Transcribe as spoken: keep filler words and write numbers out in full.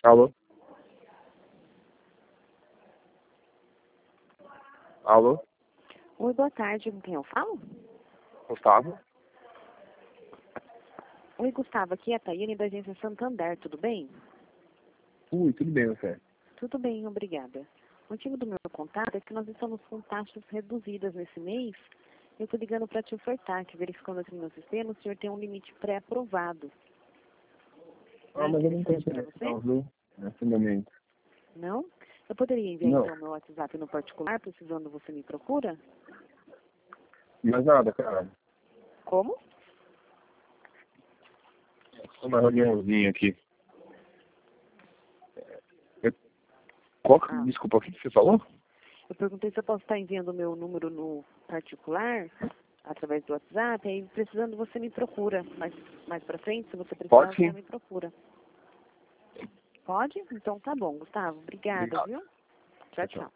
Alô? Alô? Oi, boa tarde. Com quem eu falo? Gustavo? Oi, Gustavo. Aqui é a Tayane da agência Santander. Tudo bem? Ui, tudo bem, você? Tudo bem, obrigada. O motivo do meu contato é que nós estamos com taxas reduzidas nesse mês. Eu estou ligando para te ofertar, que verificando aqui no meu sistema, o senhor tem um limite pré-aprovado. Ah, mas eu não tenho Interessante para interesse você? não, viu? Nesse momento. Não? Eu poderia enviar Não. então meu WhatsApp no particular, precisando você me procura? Mais nada, cara. Como? Só uma reuniãozinha aqui. Eu... Qual que... Ah, Desculpa, o que que você falou? eu perguntei se eu posso estar enviando o meu número no particular, através do WhatsApp, aí precisando você me procura. Mais, mais pra frente, se você precisar, Pode você já sim. me procura. Pode? Então tá bom, Gustavo. Obrigada, Obrigado. viu? Tchau, Tchau, tchau. tchau.